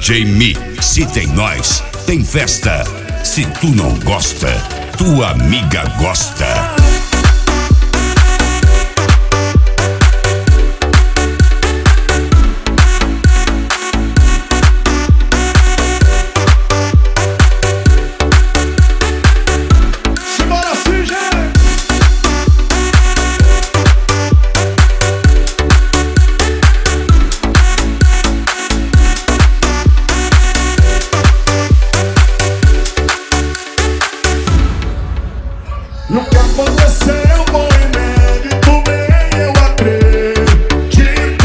DJ Mi. Se tem nós, tem festa. Se tu não gosta, tua amiga gosta. Nunca aconteceu com inédito, nem eu acreditei.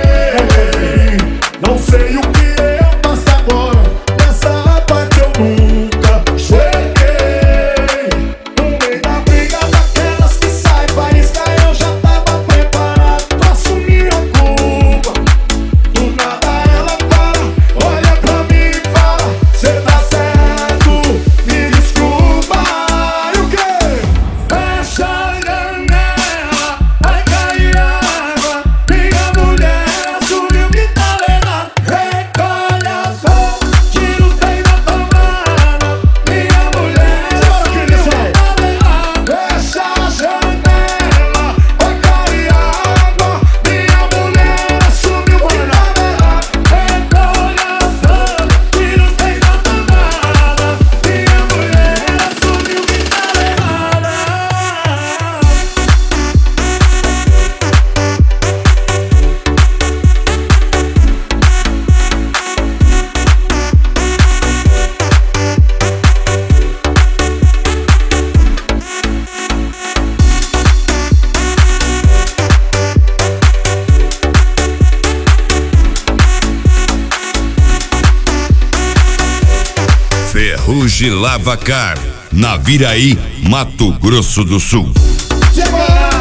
Não sei o que eu faço agora, nessa parte eu nunca cheguei. No meio da briga daquelas que sai faísca, eu já tava preparado pra assumir a culpa. Do nada ela para, olha pra mim e fala: cê tá certo, me desculpa. E o quê? Fecha a janela, vai cair água. Minha mulher assumiu que tá legal. Recolhe as roupas, tira os trem da tomada. Minha mulher assumiu que tá legal. Fecha a janela, vai cair água. Minha mulher assumiu que tá legal. Recolhe as roupas, tira os trem da tomada. Minha mulher assumiu que tá legal. Ferrugem Lavacar, na Viraí, Mato Grosso do Sul. Chegou!